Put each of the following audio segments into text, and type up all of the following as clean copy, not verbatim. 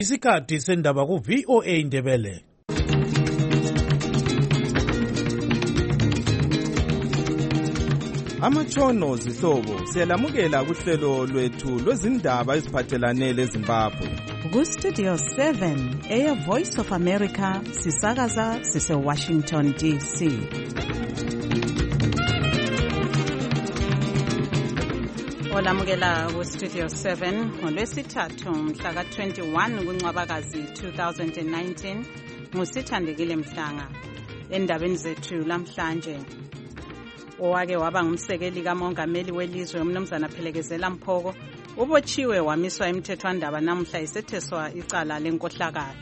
Isikhathi sendaba ku VOA Indebele. Amatshono zihlobo siyalamukela kuhlelo lwethu lwezindaba eziphathelane leZimbabwe. Ku-Studio 7 Air Voice of America sisakaza sise-Washington DC. Olamukela ku-Studio 7 ngolwesithathu mhla ka-21 kuNcwabakazi 2019 ngusithandekile Mhlanga. Endabeni zethu lamhlanje, owake waba ngumsekeli kamongameli welizwe uMnumzana Phelekezela Mphoko ubotshiwe wamiswa emthethwandaba namuhla isetheswa icala lenkohlakalo.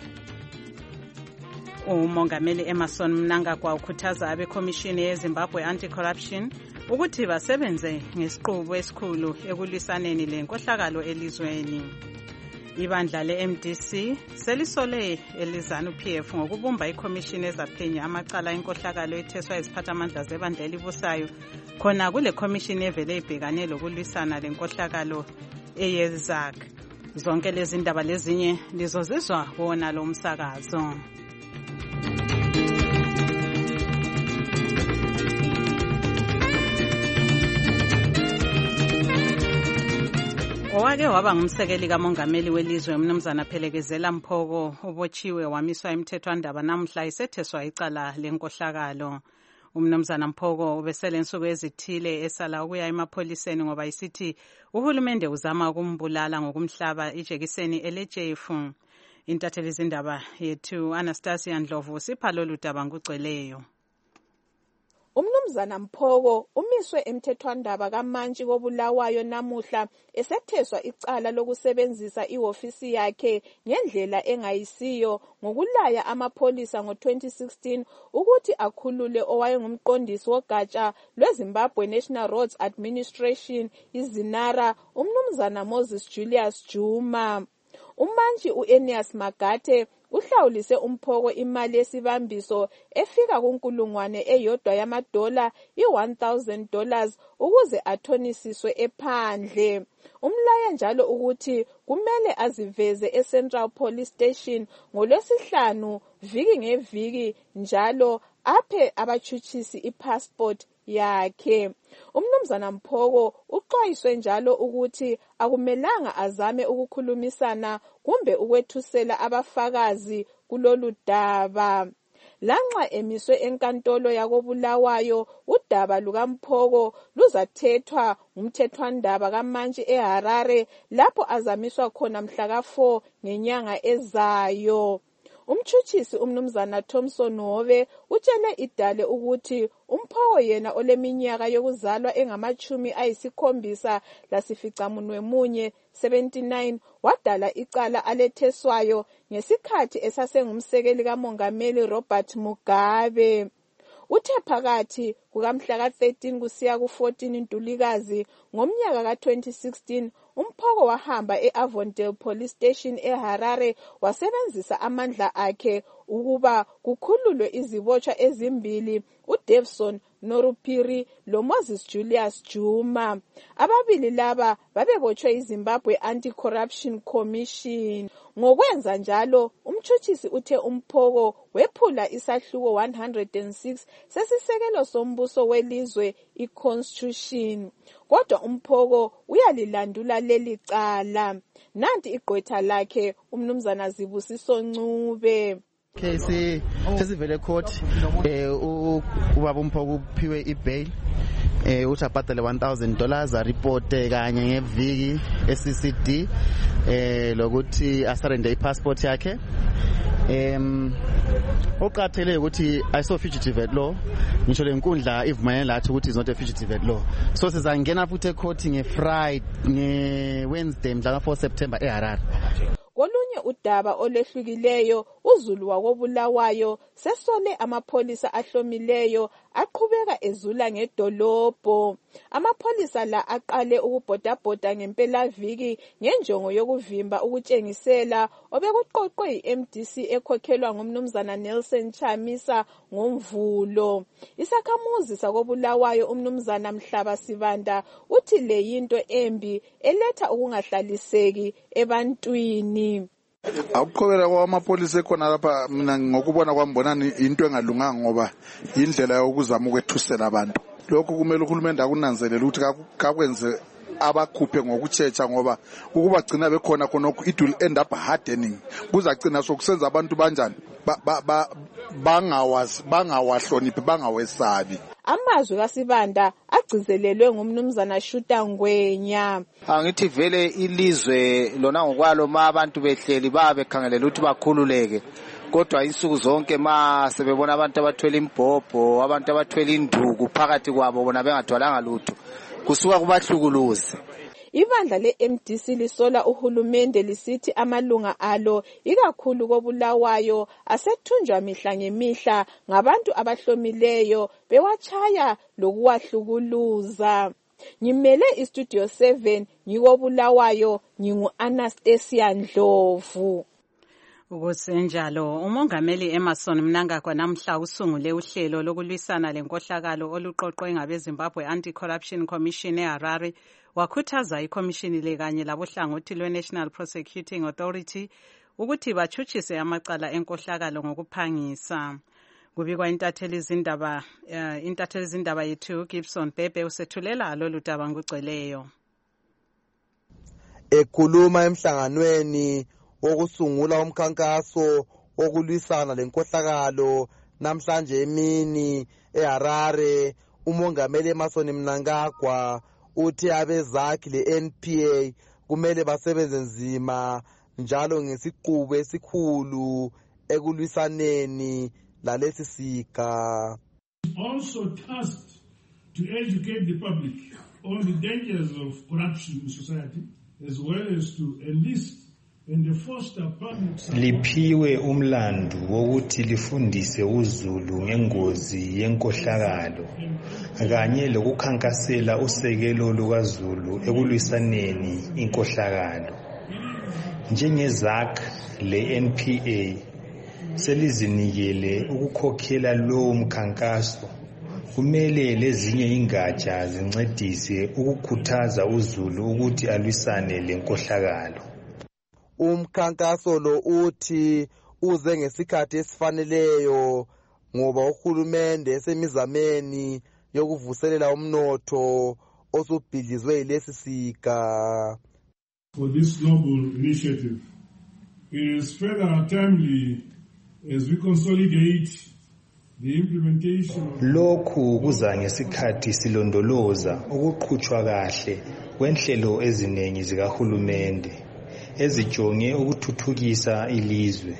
Umongameli Emmerson Mnangagwa ukhuthaza abekhomishini yeZimbabwe Anti-Corruption ukuthi basebenze ngesiqubu esikhulu ekulwisaneni lenkohlakalo elizweni. Ibandla le-MDC selisole elizanu-PF ngokubumba ikhomishini ezaphenya amacala enkohlakalo etheswa iziphathamandla zebandla elibusayo khona kule khomishini evele ibhekane lokulwisana lenkohlakalo eyeZAC. Zonke lezi ndaba lezinye lizozizwa wona lo msakazo. Owake waba ngumsekeli kamongameli welizwe uMnumzana Phelekezela Mphoko ubotshiwe wamiswa emthethwandaba namuhla isetheswa icala lenkohlakalo. uMnumzana Mphoko ubesele insuku ezithile esala ukuya emapholiseni ngoba isithi uhulumende uzama ukumbulala ngokumhlaba ijekiseni elejefu. Intatheli zindaba yethu Anastasia Ndlovu sipha lolu daba ngugcweleyo. uMnumzana Mphoko umiswe emthethwandaba kaMantshi koBulawayo namuhla esetheswa icala lokusebenzisa ihofisi yakhe ngendlela engayisiyo ngokulaya amapholisa ngo-2016 ukuthi akhulule owayengumqondisi wogatsha lweZimbabwe National Roads Administration iZinara uMnumzana Moses Julius Juma. uMantshi uEnias Magate uhlawulise uMphoko imali yesibambiso efika kunkulungwane eyodwa yamadola $1,000 ukuze athonisiswe ephandle. Umlaye njalo ukuthi kumele aziveze eCentral Police Station ngoLwesihlanu viki ngeviki njalo aphe abatshutshisi ipassport yakhe. uMnumzana Mphoko uxwayiswe njalo ukuthi akumelanga azame ukukhulumisana kumbe ukwethusela abafakazi kulolu daba. Lanxa emiswe enkantolo yakoBulawayo, udaba lukaMphoko luzathethwa ngumthethwandaba kaMantshi eHarare lapho azamiswa khona mhla ka-4 ngenyanga ezayo. Umtshutshisi uMnumzana Thompson Hobe utshele idale ukuthi uMphoko yena oleminyaka yokuzalwa engama-79 79 wadala icala aletheswayo ngesikhathi esasengumsekeli kamongameli Robert Mugabe. Uthe phakathi kukamhla ka-13 kusiya ku-14 Ntulikazi ngomnyaka ka-2016 uMphoko wahamba e-Avondale Police Station eHarare wasebenzisa amandla akhe ukuba kukhululwe izibotshwa ezimbili uDavson Norupiri loMoses Julius Juma. Ababili laba babebotshwe iZimbabwe Anti-Corruption Commission. Ngokwenza njalo, umtshutshisi uthe uMphoko wephula isahluko 106 sesisekelo sombuso welizwe i-Constitution. Kodwa uMphoko uyalilandula leli cala. Nanti igqwetha lakhe uMnumzana Zibusiso Ncube. Case sesivele court ubaba uMphoko uphiwe ibail uthi abhadale $1,000 aripote kanye ngeviki eCCD lokuthi asarende ipassport yakhe. Oqathele ukuthi ayiso fugitive at law, ngisho lenkundla ivumane lathi ukuthi is not a fugitive at law. So sizangena futhi ecourt nge-Wednesday mhla ka-4 September eHarare. Kolunye udaba olehlukileyo, uZulu wakoBulawayo sesole amapholisa ahlomileyo aqhubeka ezula ngedolobho. Amapholisa la aqale ukubhodabhoda ngempelaviki ngenjongo yokuvimba ukutshengisela obekuqoqwe iMDC ekhokhelwa ngumnumzana Nelson Chamisa ngoMvulo. Isakhamuzi sakoBulawayo umnumzana Mhlaba Sibanda uthi le yinto embi eletha ukungahlaliseki ebantwini. Akuqhubela kwamapolisa ekhona lapha mina ngokubona kwambonani into engalunganga ngoba indlela yokuzama ukwethusela abantu. Lokho kumele uhulumende akunanzelele ukuthi kakwenze abakhuphe ngokutshecha ngoba ukuba gcina bekhona khonokho it will end up hardening. Kuzagcina sokusenza abantu banjani bangawahloniphi bangawesabi. Amazwi kaSibanda agcizelelwe ngumnumzana Shuta Ngwenya. Angithi vele ilizwe lona ngokwalo abantu behleli bekhangelela ukuthi bakhululeke, kodwa insuku zonke sebebona abantu abathwele imbhobho, abantu abathwele induku phakathi kwabo bona bengathwalanga lutho, kusuka kubahlukuluze. Ibandla le-MDC lisola uhulumende lisithi amalunga alo ikakhulu koBulawayo asethunjwa mihla ngemihla ngabantu abahlomileyo bewachaya lokuwahlukuluza. Ngimele iStudio 7 ngikoBulawayo ngingu-Anastasia Ndlovu. Ukusenjalo, umongameli Emmerson Mnangagwa namhla usungule uhlelo lokulwisana lenkohlakalo oluqoqwe ngabeZimbabwe Anti-Corruption Commission eHarare, wakhuthaza ikhomishini le kanye labohlangothi lwe-National Prosecuting Authority ukuthi bachutshise amacala enkohlakalo ngokuphangisa. Kubikwa intatheli izindaba yethu Gibson Bebe usethulela lolu daba ngugcweleyo. Ekhuluma emhlanganweni wokusungula umkhankaso wokulwisana lenkohlakalo namhlanje emini eHarare, umongameli Emmerson Mnangagwa uthi abezakhi le-NPA kumele basebenze nzima njalo ngesiqubu esikhulu ekulwisaneni lalesi siga. Also tasked to educate the public on the dangers of corruption in society as well as to enlist and foster public support. Liphiwe umlandu wokuthi lifundise uZulu ngengozi yenkohlakalo kanye lokukhankasela usekelo lukaZulu ekulwisaneni inkohlakalo. Njengezakhi le-NPA selizinikele ukukhokhela lo mkhankaso, kumele lezinye ingatsha zincedise ukukhuthaza uZulu ukuthi alwisane lenkohlakalo. Umkhankaso lo uthi uze ngesikhathi esifaneleyo ngoba uhulumende esemizameni yokuvuselela umnotho osubhidlizwe yilesi siga. For this noble initiative, it is further timely as we consolidate the implementation of lokhu kuza ngesikhathi silondoloza ukuqhutshwa kahle kwenhlelo eziningi zikahulumende ezijonge ukuthuthukisa ilizwe.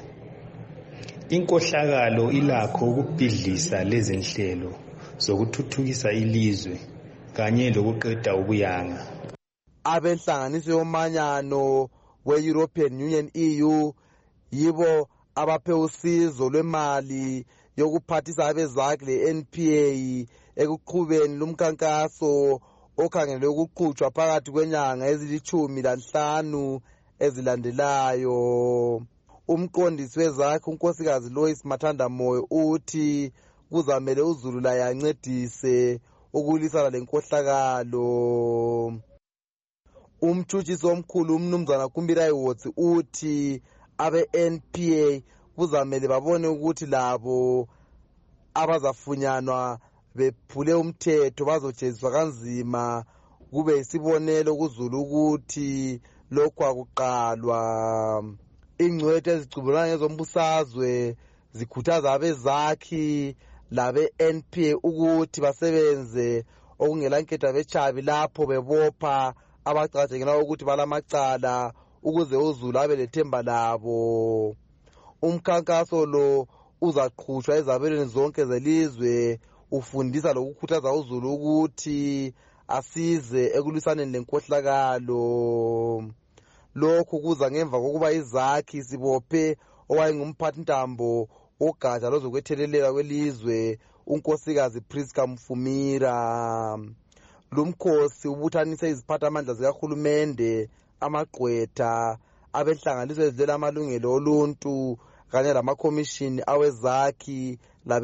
Inkohlakalo ilakho ukubhidlisa lezi nhlelo zokuthuthukisa ilizwe kanye lokuqeda ubuyanga. Abenhlanganiso yomanyano we-European Union EU yibo abaphe usizo lwemali yokuphathisa abezakhi le-NPA ekuqhubeni lumkhankaso okhangelwe ukuqhutshwa phakathi kwenyanga ezili-15 ezilandelayo. Umqondisi wezakhi unkosikazi Lois Mathandamoyo uthi kuzamele uZulu laye ancedise ukulwisana lenkohlakalo. Umtshutshisi omkhulu umnumzana Kumbirai Wotsi uthi abe-NPA kuzamele babone ukuthi labo abazafunyanwa bephule umthetho bazojeziswa kanzima, kube isibonelo kuZulu ukuthi lokhu akuqalwa. Ingcwethu ezicubulana ngezombusazwe zikhuthaza abezakhi labe-NPA ukuthi basebenze okungela nketha bechabi lapho bebopha abacatshengela ukuthi balamacala ukuze uZulu abe lethemba labo. Umkhankaso lo uzaqhutshwa ezabelweni zonke zelizwe ufundisa lokukhuthaza uZulu ukuthi asize ekulwisaneni lenkohlakalo. Lokhu kuza ngemva kokuba izakhi sibophe owayengumphathintambo wogatsha lozokwethelelela kwelizwe unkosikazi Priska Mfumira. Lumkhosi ubuthanise iziphathamandla zikahulumende, amagqwetha, abenhlanganiso ezidlela amalungelo oluntu kanye lamakhomishini awezakhi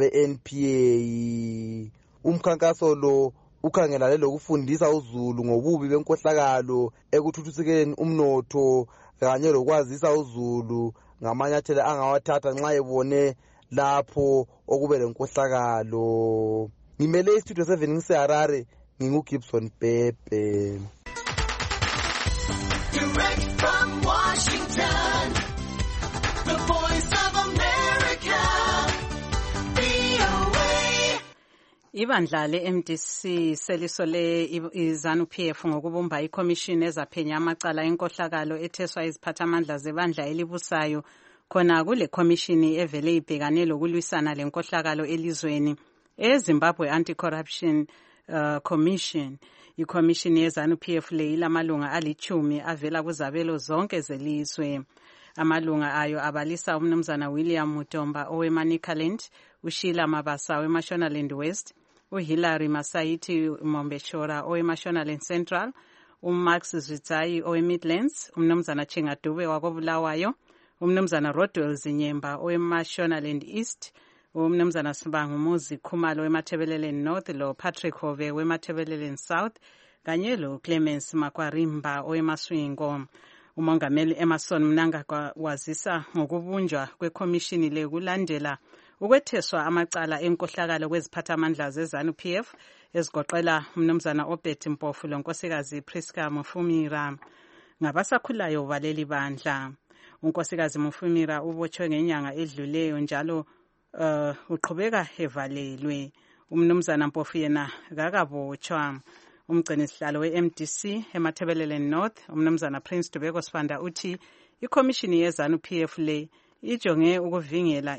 labe-NPA. Umkhankaso lo ukhangelane lokufundisa uZulu ngobubi benkohlakalo ekuthuthusekeni umnotho kanye lokwazisa uzulu ngamanyathelo angawathatha nxa ebone lapho okube lenkohlakalo. Ngimele istudio 7 ngiseHarare, nginguGibson Pepe. Direct from Washington, the Voice of America, VOA. Ibandla le-MDC selisole iZANU-PF ngokubumba ikhomishini ezaphenya amacala enkohlakalo etheswa iziphathamandla zebandla elibusayo khona kule khomishini evele ibhekane lokulwisana lenkohlakalo elizweni eZimbabwe Anti-Corruption Commission. Ikhomishini yeZANU-PF le ilamalunga ali-10 avela kuzabelo zonke zelizwe. Amalunga ayo abalisa umnumzana William Mutomba owemaNicaland, uSheila Mabasa weMashonaland West, uHillary Masaiti Mombeshora owemaShonaland Central, uMax Zwitsayi oweMidlands, umnumzana Chingadube wakobulawayo, umnumzana Rodwell Zinyemba oweMashonaland East, umnumzana Sibangu Muzi Khumalo weMathebeleleni North, lo Patrick Hove weMathebeleleni South, kanye lo Clemens Makwarimba oweMaswingo. Umongameli Emerson Mnangagwa wazisa ngokubunjwa kwekhomishini le kulandela ukwetheswa amacala enkohlakalo kweziphathamandla zeZANU-PF ezigoqela umnumzana Obert Mpofu lonkosikazi Priska Mufumira. Ngabasakhulayo baleli bandla, unkosikazi Mufumira ubotshwe ngenyanga edluleyo njalo uqhubeka evalelwe. Umnumzana Mpofu yena kakabotshwa. Umgcinisihlalo we-MDC eMathebeleleni North, umnumzana Prince Dubeko Sifanda uthi ikhomishini yeZANU-PF le ijonge ukuvikela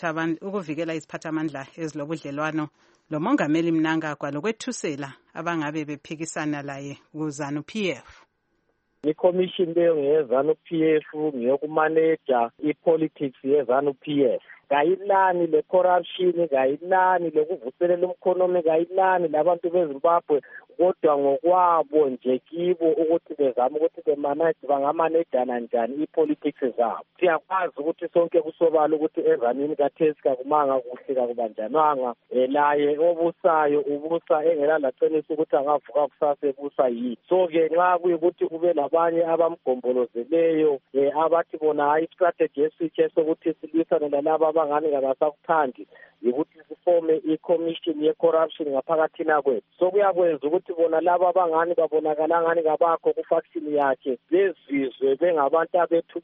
iziphathamandla ezilobudlelwano lomongameli Mnangagwa lokwethusela abangabe bephikisana laye kuZANU-PF. Ikhomishini leyo ngeyeZANU-PF ngeyokumaneja ipolitics yeZANU-PF. Kayilani le corruption, kayilani lokuvuselela umkhonomi, kayilani labantu beZimbabwe, kodwa ngokwabo nje kibo ukuthi bezama ukuthi bemanage bangamanejana njani ipolitics zabo. Siyakwazi ukuthi sonke kusobala ukuthi eZanini kathesi kakumanga kuhle kakubanjanwanga, laye obusayo ubusa engela laqinisa ukuthi angavuka kusasa ebusa yini. So ke nxa kuyikuthi kube labanye abamgombolozeleyo abathi bona hayi strategy esitshe sokuthi silwisane lalabo abangani kabasakuthandi ukuthi sifome iCommission ye-corruption ngaphakathina kwethu. So kuyakwenza ukuthi bona laba abangani babonakala ngani ngabakho kufaction yakhe bezizwe bengabantu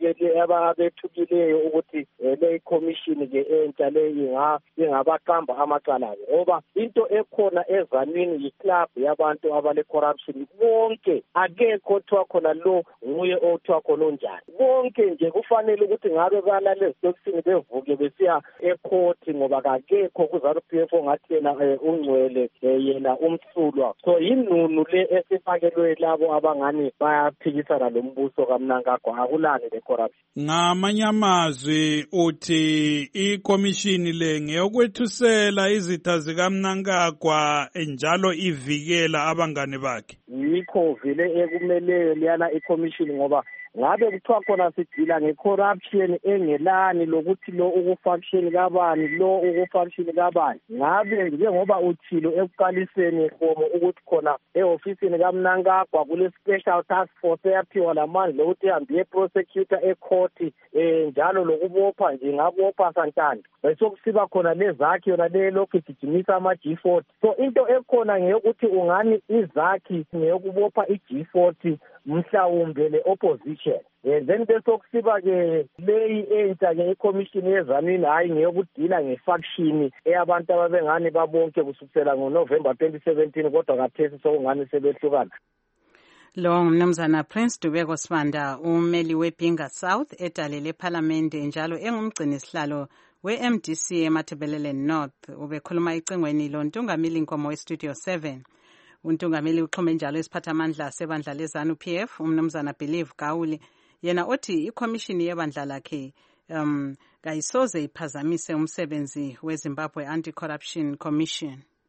abethukileyo ukuthi le commission ke entsha le ingabaqamba amacala ngoba into ekhona eZanini yiclub yabantu abale corruption bonke, akekho othiwa khona lo nguye othiwa khona onjani. Bonke nje kufanele ukuthi ngabe balale ezitokisini bevuke besiya ecourt ngoba akekho kuZANU-PF ongathi yena ungcwele yena umsulwa. So inunu le esifakelwe labo abangani bayaphikisana lombuso kaMnangagwa akulani le corruption. Ngamanye amazwi uthi ikhomishini le ngeyokwethusela izitha zikaMnangagwa njalo ivikela abangane bakhe. Yikho vele ekumeleyo liyana ikhomishini ngoba ngabe kuthiwa khona sidila ngecorruption engelani lokuthi lo ukufaction kabani lo ukufaction kabani. Ngabe njengoba uthilo ekuqaliseni khomo ukuthi khona eofisini kaMnangagwa kule special task force eyaphiwa lamandla lokuthi ihambe prosecutor ecourt njalo lokubopha nje ngabopha santando besokusiba khona lezakhi yona le lokhu igijimisa ama G40. So into ekhona ngeyokuthi ungani izakhi ngeyokubopha iG40 mhlawumbe le opposition. Then besokusiba ke leyi entsha ke iCommission yeZanini hayi ngeyokudila ngefaction eyabantu ababengani babonke kusukela ngoNovember 2017 kodwa kathesi sokungani sebehlukana. Lo ngumnumzana Prince Dubeko Sifanda, ummeli weBinga South edalele eParliament njalo engumgcinisihlalo we-MDC eMathebeleleni North. Ubekhuluma icingweni lo Ntungamili Nkomo weStudio 7. Untungamili uxhume njalo isiphathamandla sebandla leZANU-PF umnumzana Believe Gawule yena othi ikhomishini yebandla lakhe kayisoze iphazamise umsebenzi weZimbabwe Anti-Corruption Commission.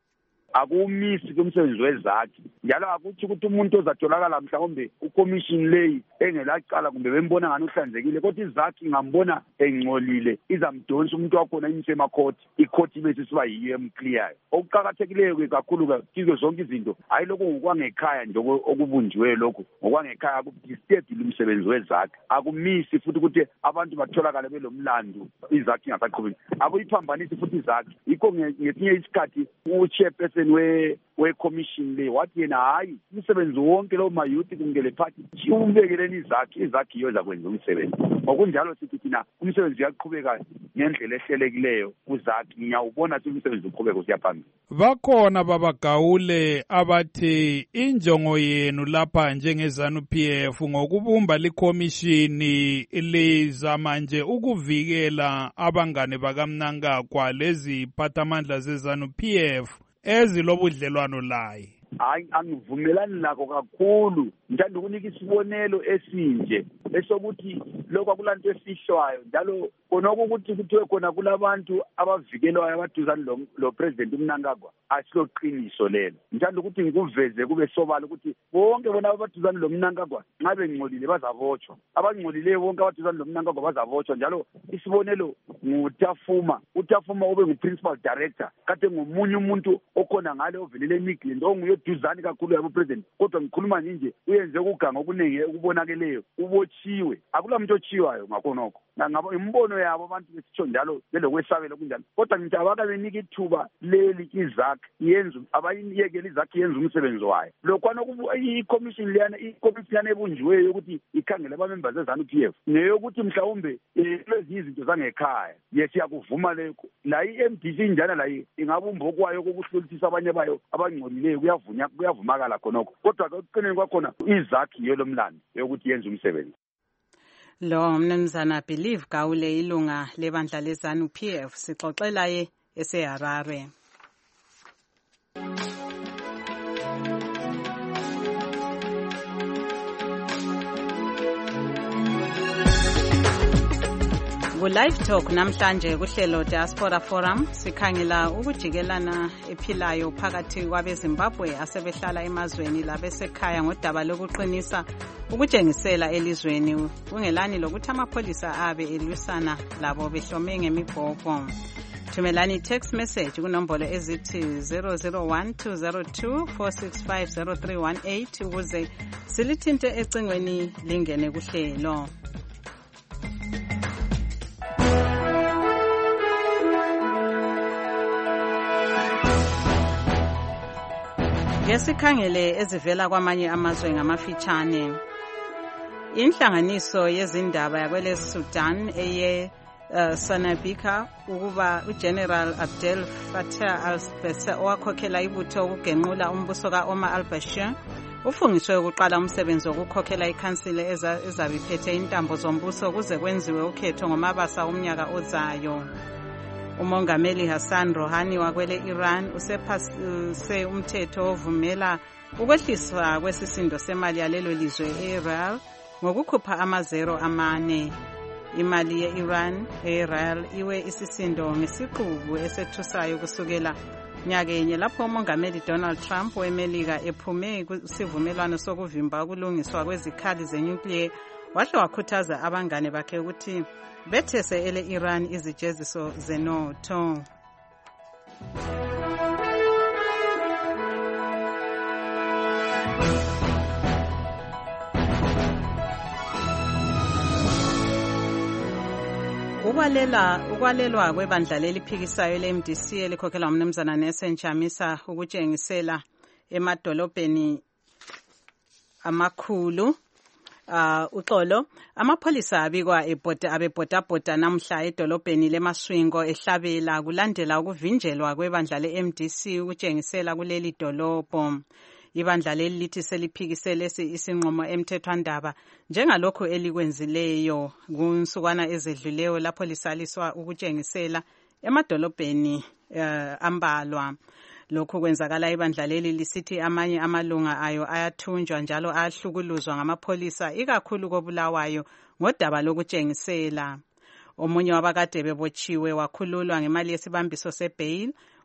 akumisi kumsebenzi wezakhi njalo akuthi ukuthi umuntu ozatholakala mhlawumbe ukomishini leyi engelacala kumbe bembona ngani uhlanzekile kodwa izakhi ngambona engcolile izamdonsa umuntu wakhona imise emakhoti ikhoti bese siba yiyo emclear okuqhakathekileyo kakhulu kizo zonke izinto hayi lokho ngokwangekhaya nje okubunjiwe lokho ngokwangekhaya akudisturb umsebenzi wezakhi akumisi futhi ukuthi abantu batholakala belomlando izakhi ngasaqhubeki akuyiphambanisi futhi izakhi yikho ngesinye isikhathi uchairperson we-commission le wathi yena hayi umsebenzi wonke lo mayouth kungele party ubekeleni izakhi iyo zakwenza umsebenzi ngokunjalo sithi thina umsebenzi uyaqhubeka ngendlela ehlelekileyo kuzakhi ngiyawubona ukuthi umsebenzi uqhubeka usiyaphambili. Bakhona babagawule abathi injongo yenu lapha njengezanu-PF ngokubumba likhomishini lizama nje ukuvikela abangane bakamnankagwa lezi phathamandla zezanu-PF ezilobudlelwano laye. Hayi angivumelani lakho kakhulu ngithanda ukunika isibonelo esinje esokuthi lokho akulanto esihlwayo njalo konke ukuthi kuthiwe khona kulabantu abavikelwayo abaduzane lo president uMnangagwa asiloqiniso lelo ngithanda ukuthi ngikuveze kube sobala ukuthi bonke bona abaduzane lo Mnangagwa nxa bengcolile bazabotshwa abangcolileyo bonke abaduzane lo Mnangagwa bazabotshwa njalo isibonelo ngutafuma ube ngu-principal director kade ngomunye umuntu okhona ngale ovelele eMidland onguye duzane kakhulu yabo president kodwa ngikhuluma nje uyenze ukuganga okuningi okubonakeleyo ubotshiwe akula muntu otshiwayo ngakhonokho ngabo imbono yabo abantu besitsho njalo belokwesabela kunjalo kodwa ngithi abaka benika ithuba leli izakhi yenza abayiyekela izakhi yenza umsebenzi wayo lokwana i-commission liyana ebunjiweyo ukuthi ikhangele abamembers zezanu-PF neyokuthi mhlawumbe lezi izinto zangekhaya siyakuvuma lekho la i-MDC njana la ingabumba okwayo kokuhlolisisa abanye bayo abangcolileyo kuyavumakala khonokho kodwa ekuqineni kwakhona izakhi yiyo lomlando yokuthi yenze umsebenzi. Lo mnumzana Believe Gawule ilunga lebandla lezanu-PF sixoxela ye eseHarare. Ku-Live Talk namhlanje kuhlelo Diaspora Forum sikhangela ukujikelana ephilayo phakathi kwabeZimbabwe asebehlala emazweni labesekhaya ngodaba lokuqinisa ukutshengisela elizweni kungelani lokuthi amapholisa abe elwisana labo behlome ngemibhobho. Thumelani text message kunombolo ezithi 001-202-465-0318 ukuze silithinte ecingweni lingene kuhlelo. Ngesikhangele ezivela kwamanye amazwe ngamafitshane. Inhlanganiso yezindaba yakwele Sudan eye Sanabika ukuba uGeneral Abdel Fattah al-Burhan owakhokhela ibutho ukugenqula umbuso ka-Omar al-Bashir ufungiswe ukuqala umsebenzi wokukhokhela ikhansile ezabiphethe intambo zombuso kuze kwenziwe ukhetho ngomabasa omnyaka ozayo. Umongameli Hassan Rouhani wakwele Iran usephase umthetho ovumela ukwehliswa kwesisindo semali yalelo lizwe e-Real ngokukhupha ama-0 imali ye-Iran e-Real iwe isisindo ngesiqubu esethusayo kusukela nyakenye lapho umongameli Donald Trump weMelika ephume kusivumelwano sokuvimba ukulungiswa kwezikhali zenyukliya wahle wakhuthaza abangane bakhe ukuthi bethese ele-Iran izijeziso zenotho. Ukwalelwa kwebandla leliphikisayo le-MDC elikhokhelwa umnumzana Nelson Chamisa ukutshengisela emadolobheni amakhulu. Uxolo amapholisa abikwa abebhodabhoda namhla edolobheni leMaswingo ehlabela kulandela ukuvinjelwa kwebandla le-MDC ukutshengisela kuleli dolobho. Ibandla leli lithi seliphikisele isinqumo emthethwandaba njengalokho elikwenzileyo kunsukwana ezedluleyo lapho lisaliswa ukutshengisela emadolobheni ambalwa. Lokhu kwenzakala ibandla leli lisithi amanye amalunga ayo ayathunjwa njalo ayahlukuluzwa ngamapholisa ikakhulu koBulawayo ngodaba lokutshengisela. Omunye wabakade bebotshiwe wakhululwa ngemali yesibambiso sebail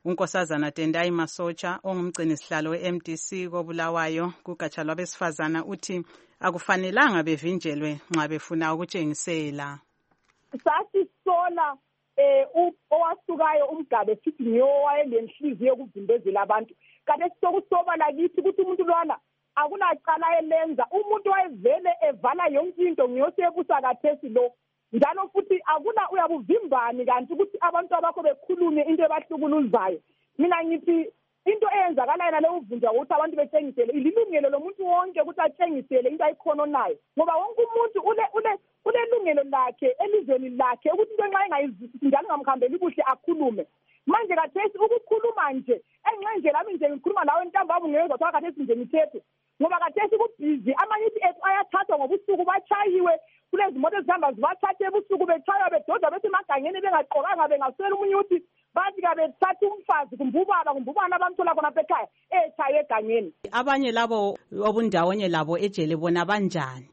unkosazana Tendai Masocha ongumgcini sihlalo we-MDC koBulawayo kugatsha lwabesifazana uthi akufanelanga bevinjelwe nxa befuna ukutshengisela. Sathi sola owasukayo umgabe sithi ngiyowayelenhliziyo yokuvimbezela abantu kanti sokusobala kithi ukuthi umuntu lwana akunacala elenza umuntu wayevele evala yonke into ngiyosebusa kathesi lo njalo futhi akuna uyabuvimbani kanti ukuthi abantu abakho bekhulume into ebahlukuluzayo. Mina ngithi into eyenzakala yena leyo uvunja ukuthi abantu bethengisele ililungelo lomuntu wonke ukuthi athengisele into ayikhononayo ngoba wonke umuntu ulelungelo lakhe elizweni lakhe ukuthi into nxa engayizwisisi njalo ngamkhambeli kuhle akhulume. Manje kathesi ukukhuluma nje enxe lami nje ngikhuluma nawe ntambama ngezwa kwa kathesi nje ngithethe ngoba kathesi kubhizi amanyuthi ethu ayathathwa ngobusuku bachayiwe kulezi moto ezihamba zibathathe ebusuku bechaywa bedoda bethi emagangeni bengaqokanga bengaswela umunyuthi bathi kabethatha umfazi kumbubana abamthola khona ekhaya echaye egangeni. Abanye labo obundawonye labo ejele bona banjani?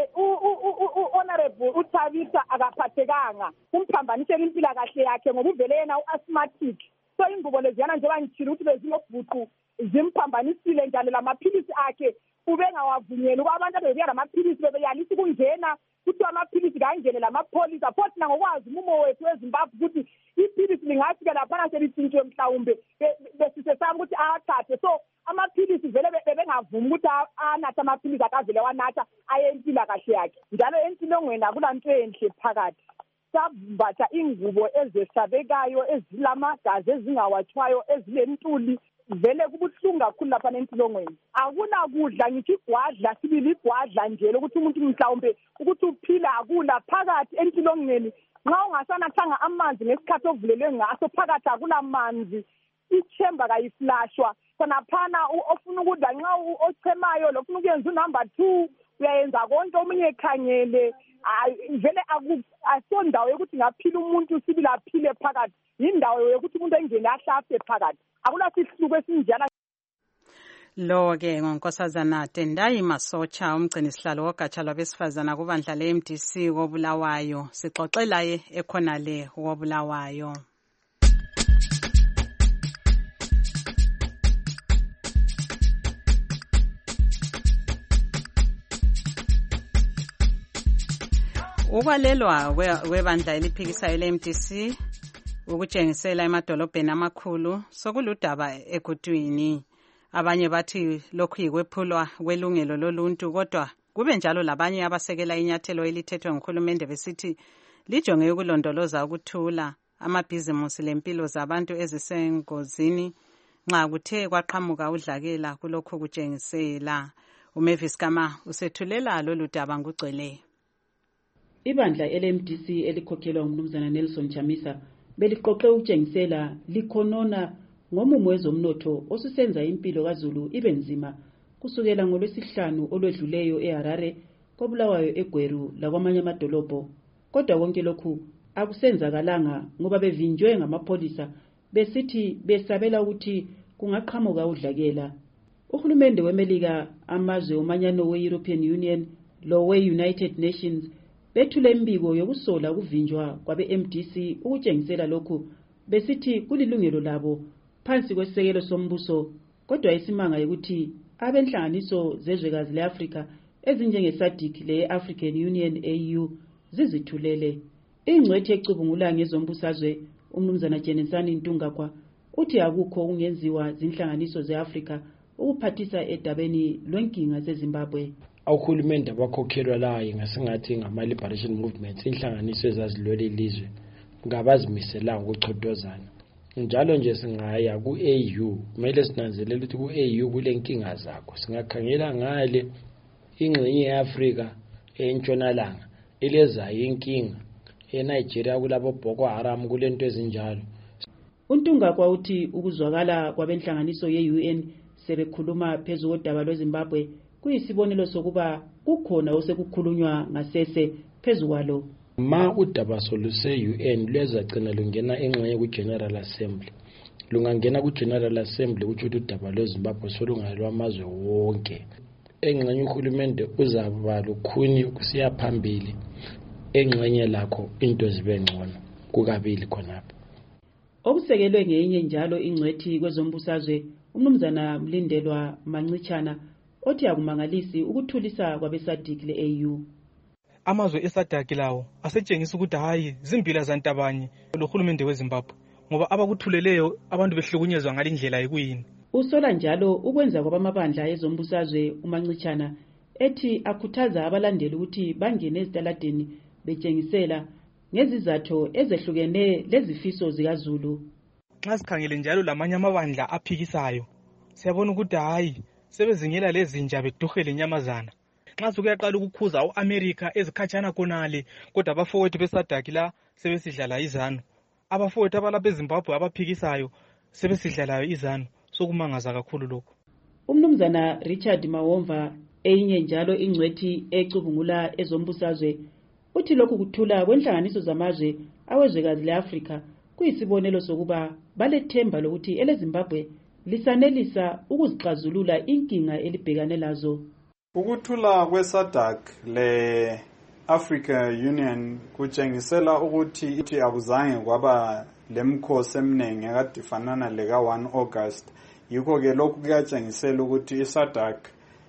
Honorable uThabisa akaphathekanga umphambanisela impilakahle yakhe ngoba uvele yena u-asthmatic so ingubo leziyana njengoba ngitshilo ukuthi bezinobuqu zimphambanisile njalo lamaphilisi akhe ubengawavunyeli ukuba abantu abebuya lamaphilisi bebeyalisa ukungena kuthiwa amaphilisi kangene lamapholisa futhi nangokwazi umumo wethu weZimbabwe ukuthi iphilisi lingafika laphana selithintshiwe mhlawumbe besisesaba ukuthi awathathe so amaphilisi vele bebengavumi ukuthi anathe amaphilisi akavele wanatha ayempilakahle yakhe njalo entilongweni akulanto enhle phakathi. Sabumbatha ingubo ezesabekayo ezilamagazi ezingawatshwayo ezilentuli vele kubuhlungu kakhulu lapha entilongweni. Akuna kudla ngithi igwadla sibili igwadla nje ukuthi umuntu mhlawumbe ukuthi uphila akula phakathi entilongweni nxa ungasanathanga amanzi ngesikhathi ovulelwe ngaso phakathi akulamanzi ichember kayiflashwa khona phana ofuna ukudla nxa ochemayo lofuna ukuyenza unumber 2 uyayenza konke omunye ekhangele vele asondawo yokuthi ngaphila umuntu sibili aphile phakathi indawo yokuthi umuntu engene ahlafe phakathi akula sihluko esinjana. Lo-ke ngonkosazana Tendai Masocha umgcini sihlalo wogatsha lwabesifazana kubandla le-MDC koBulawayo sixoxela ye ekhonale koBulawayo. Ukwalelwa kwebandla eliphikisayo le-MDC ukutshengisela emadolobheni amakhulu sokuludaba egudwini. Abanye bathi lokhu yikwephulwa kwelungelo loluntu kodwa kube njalo labanye abasekela inyathelo elithethwe nguhulumende besithi lijonge ukulondoloza ukuthula amabhizimusi lempilo zabantu ezisengozini nxa kuthe kwaqhamuka udlakela kulokhu kutshengisela. uMavis Kama usethulela lolu daba ngugcwele. Ibandla LMDC elikhokhelwa ngumnumzana Nelson Chamisa beliqoqe ukutshengisela likhonona ngomumo wezomnotho osusenza impilo kaZulu ibe nzima kusukela ngolwesihlanu olwedluleyo eHarare koBulawayo eGweru lakwamanye amadolobho kodwa konke lokhu akusenzakalanga ngoba bevinjwe ngamapolisa besithi besabela ukuthi kungaqhamuka udlakela. Uhulumende weMelika amazwe omanyano we-European Union lo we-United Nations bethule imbiko yokusola ukuvinjwa kwabe-MDC ukutshengisela lokhu besithi kulilungelo labo phansi kwesisekelo sombuso kodwa isimanga ukuthi abenhlanganiso zezwekazi le-Afrika ezinjenge-SADC le-African Union AU zizithulele. Ingcwethi ecubungula ngezombusazwe umnumzana Jenensani Ntungakwa uthi akukho okungenziwa zinhlanganiso ze-Afrika ukuphathisa edabeni lwenkinga zeZimbabwe. Uhulumende abakhokhelwa layo ngasingathi ngama-liberation movements inhlanganiso ezazilwela ilizwe ngabazimiselanga ukuchodozana njalo nje singaya ku-AU kumele sinanzelele ukuthi ku-AU kule nkinga zakho singakhangela ngale ingxenye ye-Afrika entshonalanga ilezayo inkinga eNigeria kulabo Boko Haram kulento ezinjalo. Untungakwa uthi ukuzwakala kwabenhlanganiso ye-UN sebekhuluma phezu kodaba lweZimbabwe kuyisibonelo sokuba kukhona osekukhulunywa ngasese phezu kwalo. Ma udaba soluse-UN lwezagcina lungena engxenye ku-General Assembly. Lungangena ku-General Assembly kutsho ukuthi udaba lweZimbabwe solungalwa amazwe wonke. Engxenye uhulumende uzaba lukhuni kusiya phambili engxenye lakho into zibe ngcono kukabili khonapho. okusekelwe ngeyinye njalo ingcwethi kwezombusazwe umnumzana Mlindelwa Mancitshana othi akumangalisi ukuthulisa kwabeSADC le-AU. Amazwe eSADC lawo asetshengisa ukuthi hayi zimbila zantabanye lohulumende weZimbabwe ngoba abakuthuleleyo abantu behlukunyezwa ngalindlela ekuyini. Usola njalo ukwenza kwabamabandla ezombusazwe uMancitshana ethi akhuthaza abalandeli ukuthi bangene ezitaladeni betshengisela ngezizathu ezehlukene lezifiso zikaZulu. Nxa sikhangele njalo lamanye amabandla aphikisayo siyabona ukuthi hayi sebezingela lezinja beduhele inyamazana. Nxa sokuyaqala ukukhuza uAmerica ezikhatshana khonale kodwa abafowethu beSADC la sebesidlala izanu. Abafowethu abalapha eZimbabwe abaphikisayo sebesidlalayo izanu. Sokumangaza kakhulu lokho. Umnumzana Richard Mawomva eyinye njalo ingcwethi ecubungula ezombusazwe uthi lokhu kuthula kwenhlanganiso zamazwe awezwekazi leAfrika kuyisibonelo sokuba balethemba lokuthi eleZimbabwe lisanelisa ukuzixazulula inkinga elibhekane lazo. Ukuthula kweSADC le-Africa Union kutshengisela ukuthi akuzange kwaba lemkhosi eminingi ekade ifanana leka-1 August. Yikho-ke lokhu kuyatshengisela ukuthi iSADC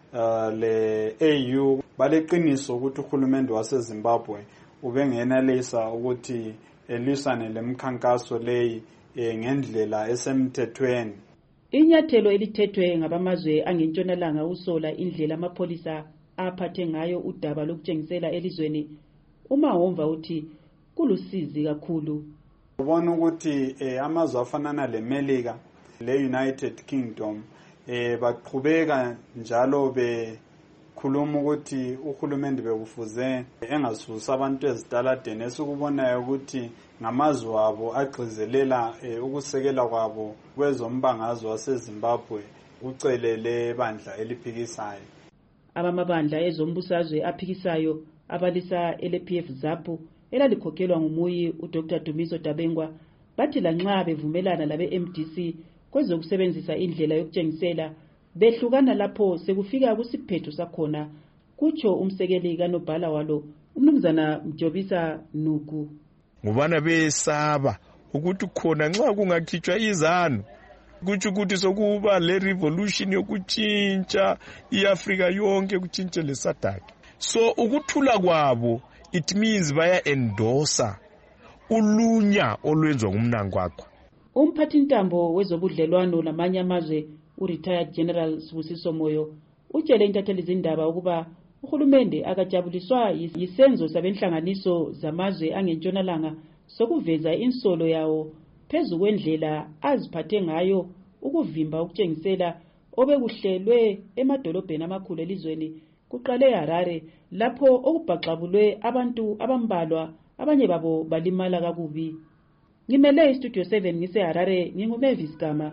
le-AU baleqiniso ukuthi uhulumende waseZimbabwe ubengenelisa ukuthi elisane lemkhankaso leyi ngendlela esemthethweni. Inyathelo elithethwe ngabamazwe angentshonalanga usola indlela amapholisa aphathe ngayo udaba lokutshengisela elizweni uMawomva uthi kulusizi kakhulu. Ubona ukuthi amazwe afanana leMelika le-United Kingdom baqhubeka njalo bekhuluma ukuthi uhulumende bekufuze engasusa abantu ezitaladeni. Esikubonayo ukuthi ngamazwe abo agcizelela ukusekela kwabo kwezombangazwe waseZimbabwe ucelele bandla eliphikisayo. Abamabandla ezombusazwe aphikisayo abalisa LPF ZAPU elalikhokhelwa ngumuyi uDr Dumiso Dabengwa bathi lanxa bevumelana labe-MDC kwezokusebenzisa indlela yokutshengisela behlukana lapho sekufika kusiphetho sakhona, kutsho umsekeli kanobhala walo umnumzana Mjobisa Nuku. Ngubana besaba ukuthi khona nxa kungakhitshwa izanu kutsho ukuthi sokuba le revolution yokutshintsha iAfrika yonke kutshintshe leSADC. So ukuthula kwabo it means baya endorsa ulunya olwenzwa ngumnango wakho. Umphathintambo wezobudlelwano lamanye amazwe uRetired General Sibusiso Moyo utshele intatheli zindaba ukuba uhulumende akajabuliswa yisenzo sabenhlanganiso zamazwe angentshonalanga sokuveza insolo yawo phezu kwendlela aziphathe ngayo ukuvimba ukutshengisela obekuhlelwe emadolobheni amakhulu elizweni kuqale Harare lapho okubhaxabulwe abantu abambalwa abanye babo balimala kakubi. Ngimele iStudio 7 ngise Harare nginguMavis Gama.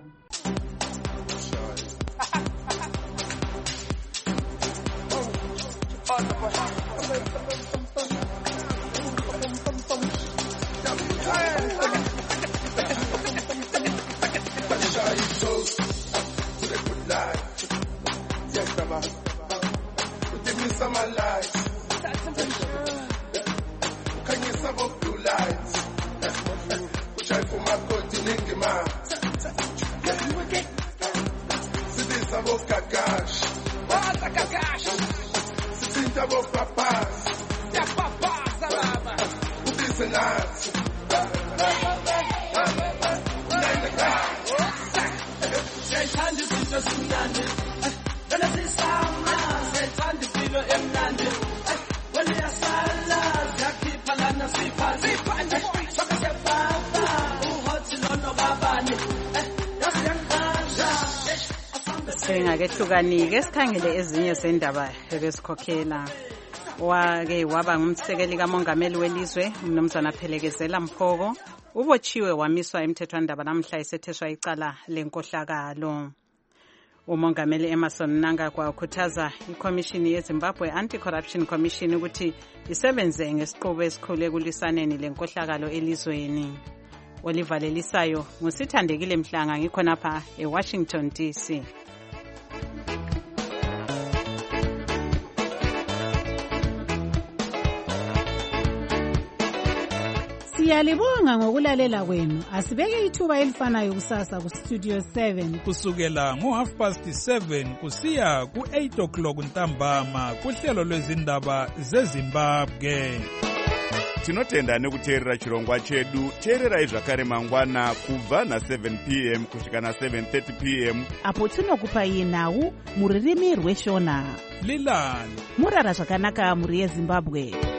Ngakehlukanike sikhangele ezinye zendaba ebesikhokhela. Wake waba ngumsekeli kamongameli welizwe umnumzana Phelekezela Mphoko ubotshiwe wamiswa emthethwandaba namhla esetheswa icala lenkohlakalo. Umongameli Emmerson Mnangagwa ukhuthaza iCommission yeZimbabwe Anti-Corruption Commission ukuthi isebenze ngesiqubu esikhulu ekulisaneni lenkohlakalo elizweni. Olivalelisayo ngusithandekile Mhlanga ngikhonapha eWashington DC. Siyalibonga ngokulalela kwenu. Asibeke ithuba elifanayo kusasa kuStudio 7 kusukela ngo7:30 kusiya ku8 o'clock ntambama kuhlelo lwezindaba zeZimbabwe. Tinotenda nekuteerera chirongwa chedu. Teererai zvakare mangwana kubva na7 p.m. kusvika na7:30 p.m. apo tinokupai nhau muririmi rweshona. Lilani murara zvakanaka muri yeZimbabwe.